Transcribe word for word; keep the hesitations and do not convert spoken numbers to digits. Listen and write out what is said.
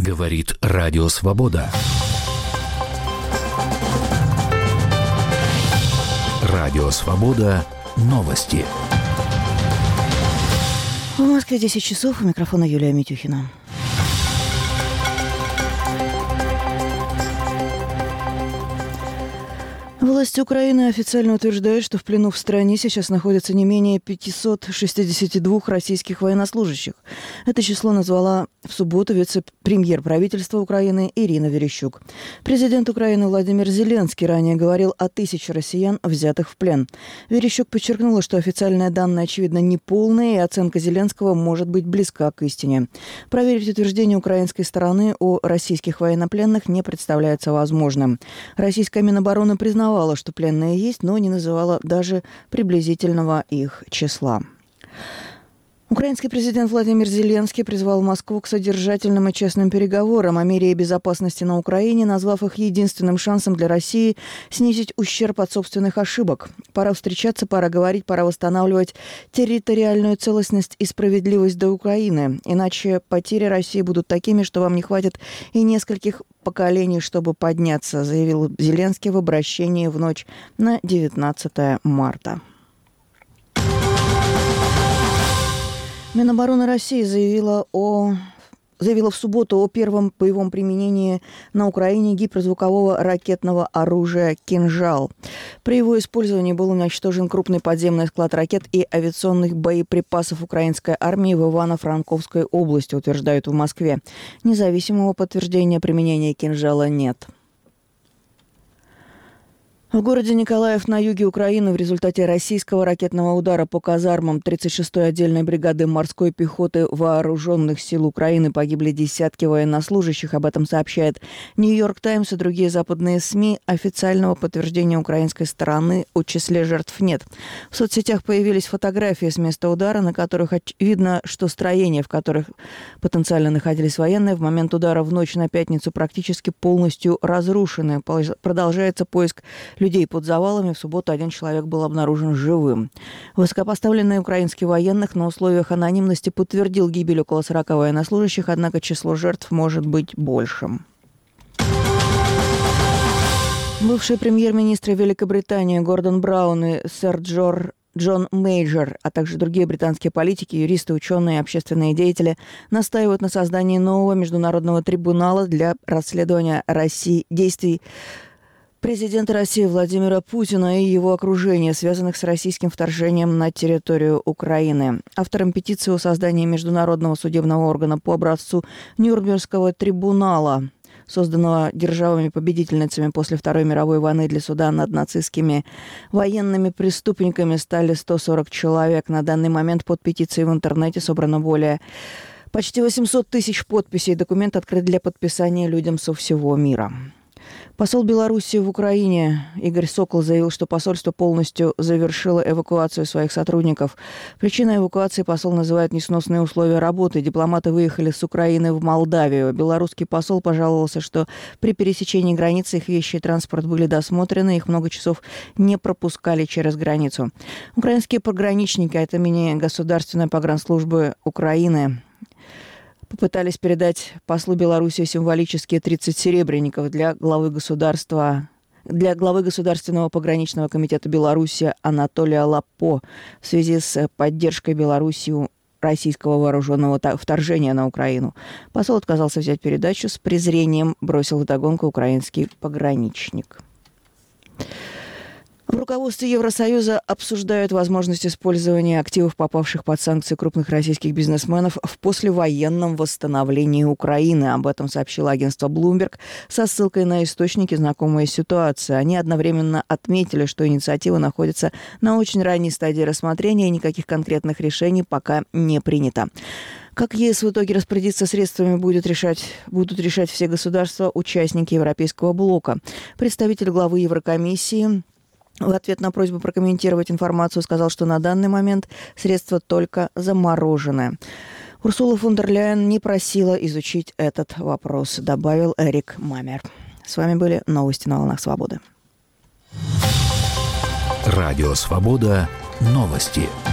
Говорит Радио Свобода. Радио Свобода. Новости. В Москве десять часов. У микрофона Юлия Митюхина. Власти Украины официально утверждают, что в плену в стране сейчас находится не менее пятьсот шестьдесят два российских военнослужащих. Это число назвала в субботу вице-премьер правительства Украины Ирина Верещук. Президент Украины Владимир Зеленский ранее говорил о тысяче россиян, взятых в плен. Верещук подчеркнула, что официальные данные, очевидно, неполные, и оценка Зеленского может быть близка к истине. Проверить утверждение украинской стороны о российских военнопленных не представляется возможным. Российская Минобороны признала, что пленные есть, но не называла даже приблизительного их числа. Украинский президент Владимир Зеленский призвал Москву к содержательным и честным переговорам о мире и безопасности на Украине, назвав их единственным шансом для России снизить ущерб от собственных ошибок. Пора встречаться, пора говорить, пора восстанавливать территориальную целостность и справедливость до Украины. Иначе потери России будут такими, что вам не хватит и нескольких поколений, чтобы подняться, заявил Зеленский в обращении в ночь на девятнадцатое марта. Минобороны России заявила, о, заявила в субботу о первом боевом применении на Украине гиперзвукового ракетного оружия «Кинжал». При его использовании был уничтожен крупный подземный склад ракет и авиационных боеприпасов украинской армии в Ивано-Франковской области, утверждают в Москве. Независимого подтверждения применения «Кинжала» нет. В городе Николаев на юге Украины в результате российского ракетного удара по казармам тридцать шестой отдельной бригады морской пехоты Вооруженных сил Украины погибли десятки военнослужащих. Об этом сообщает «Нью-Йорк Таймс» и другие западные СМИ. Официального подтверждения украинской стороны о числе жертв нет. В соцсетях появились фотографии с места удара, на которых видно, что строения, в которых потенциально находились военные, в момент удара в ночь на пятницу практически полностью разрушены. Продолжается поиск людей под завалами. В субботу один человек был обнаружен живым. Высокопоставленный украинский военных на условиях анонимности подтвердил гибель около сорока военнослужащих, однако число жертв может быть большим. Бывший премьер-министр Великобритании Гордон Браун и сэр Джор Джон Мейджор, а также другие британские политики, юристы, ученые и общественные деятели настаивают на создании нового международного трибунала для расследования России действий президента России Владимира Путина и его окружения, связанных с российским вторжением на территорию Украины. Автором петиции о создании международного судебного органа по образцу Нюрнбергского трибунала, созданного державами-победительницами после Второй мировой войны для суда над нацистскими военными преступниками, стали сто сорок человек. На данный момент под петицией в интернете собрано более почти восемьсот тысяч подписей. Документ открыт для подписания людям со всего мира. Посол Беларуси в Украине Игорь Сокол заявил, что посольство полностью завершило эвакуацию своих сотрудников. Причиной эвакуации посол называет несносные условия работы. Дипломаты выехали с Украины в Молдавию. Белорусский посол пожаловался, что при пересечении границы их вещи и транспорт были досмотрены, их много часов не пропускали через границу. Украинские пограничники от имени Государственной погранслужбы Украины попытались передать послу Беларуси символические тридцать серебряников для главы государства, для главы Государственного пограничного комитета Беларуси Анатолия Лапо в связи с поддержкой Беларусью российского вооруженного вторжения на Украину. Посол отказался взять передачу, с презрением бросил вдогонку украинский пограничник. В руководстве Евросоюза обсуждают возможность использования активов, попавших под санкции крупных российских бизнесменов, в послевоенном восстановлении Украины. Об этом сообщило агентство Bloomberg со ссылкой на источники, знакомые ситуации. Они одновременно отметили, что инициатива находится на очень ранней стадии рассмотрения, и никаких конкретных решений пока не принято. Как ЕС в итоге распорядиться средствами будет решать, будут решать все государства, участники Европейского блока. Представитель главы Еврокомиссии в ответ на просьбу прокомментировать информацию сказал, что на данный момент средства только заморожены. Урсула фон дер Ляйен не просила изучить этот вопрос, добавил Эрик Мамер. С вами были новости на волнах свободы. Радио Свобода. Новости.